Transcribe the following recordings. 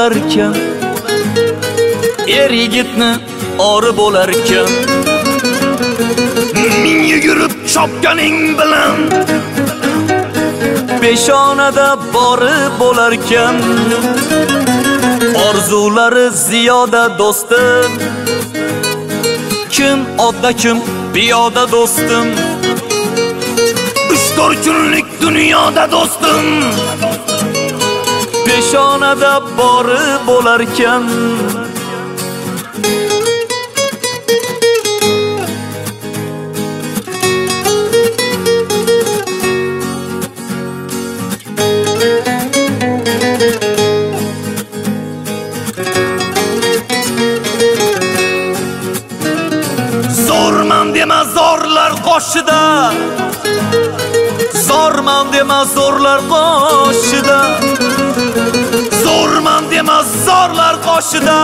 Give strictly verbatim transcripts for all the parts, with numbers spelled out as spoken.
bo'larkan, er yigitni ori bo'larkan. Ming yugurib chopganing bilan peshonada bori bo'larkan. Orzulari ziyoda do'stim, kim odda kim piyoda do'stim. uch to'rt kunlik dunyoda do'stim, peshonada bori bo'larkan. Zorman dema zorlar qoshida, zorman dema zorlar qoshida, zorman dema zorlar qoshida,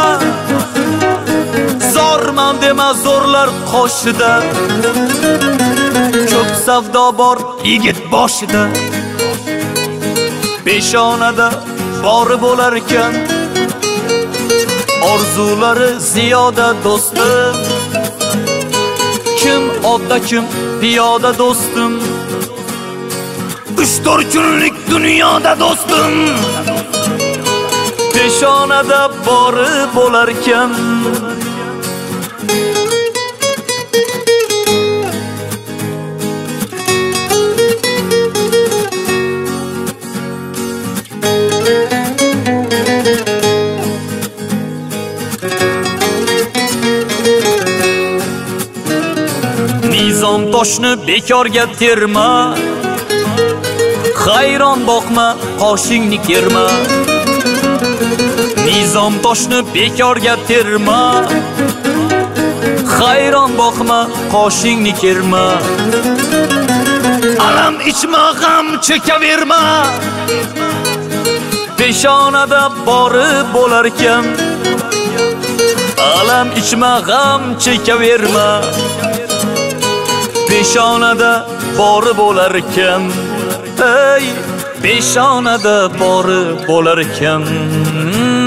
zorman dema zorlar qoshida. Ko'p savdo bor yigit boshida, peshonada bori bo'larkan. Orzulari ziyoda do'stim, kim odda kim piyoda do'stim. uch to'rt kunlik dunyoda do'stim, peshonada bori bo'larkan. Nizom toshni bekorga terma, hayron boqma qoshingni kerma. Nizom toshni bekorga terma, hayron boqma qoshingni kerma. Alam ichma, g'am chekaverma, peshonada bori bo'larkan. Alam ichma, g'am chekaverma, peshonada bori bo'larkan. Ey, peshonada bori bo'larkan.